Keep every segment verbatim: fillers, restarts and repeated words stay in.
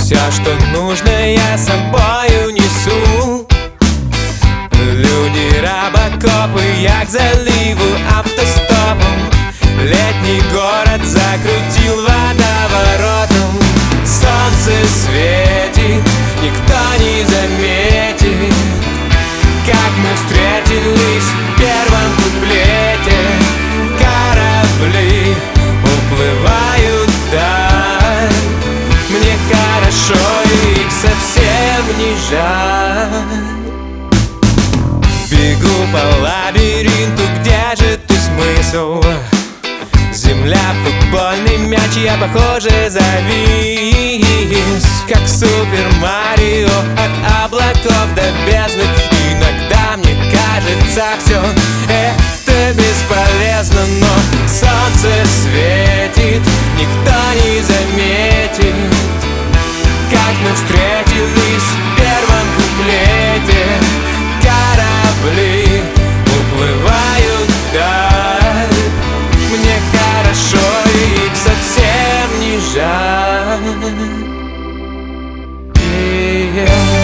Все, что нужно, я с собою несу. Люди, робокопы, я к заливу автостопом. Летний город закрутил водоворотом. Солнце светит, никто не заметит, как мы встретились в первом куплете. Корабли уплывают вдаль, мне хорошо, их совсем не жаль. Бегу по лабиринту, где же ты смысл? Земля, футбольный мяч, я, похоже, завис, как Супер Марио, от облаков до бездны. Иногда мне кажется, все это бесполезно, но солнце светит, никто не заметит, как мы встретились в первом куплете. Корабли уплывают вдаль, мне хорошо, их совсем не жаль. Yeah.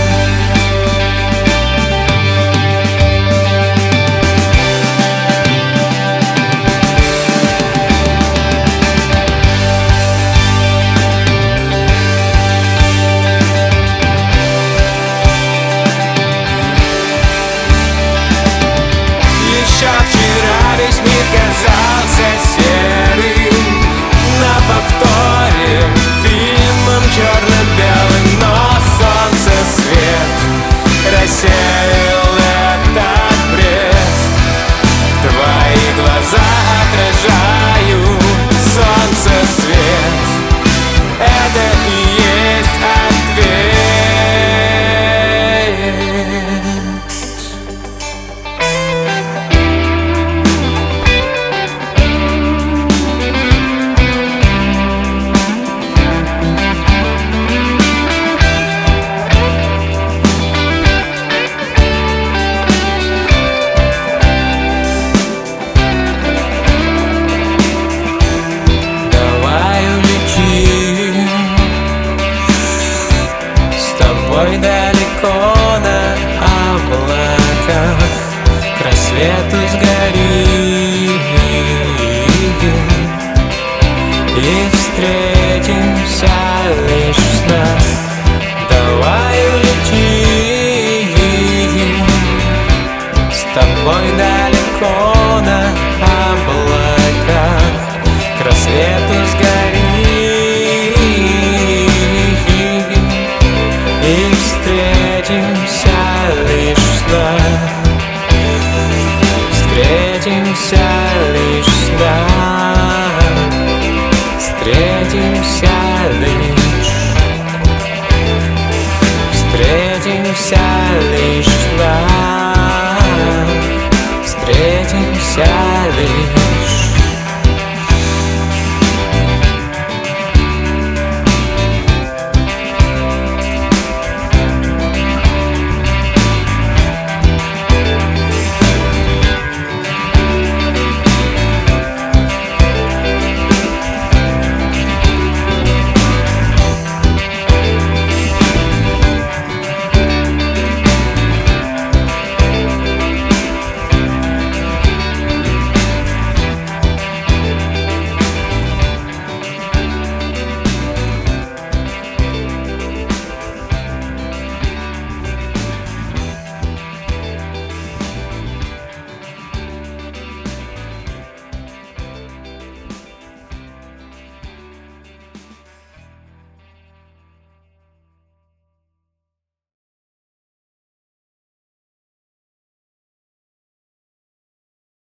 Весь мир казался серым, на повторе фильмом черно-белым, но солнце свет рассеял этот бред. Твои глаза отражают солнце свет, это и есть ответ. Ой, далеко на облаках, к рассвету сгорим и встретимся лишь в снах. Давай улетим с тобой далеко на облаках, к рассвету сгорим и встретимся лишь в снах. Встретимся лишь в снах. Встретимся лишь. Встретимся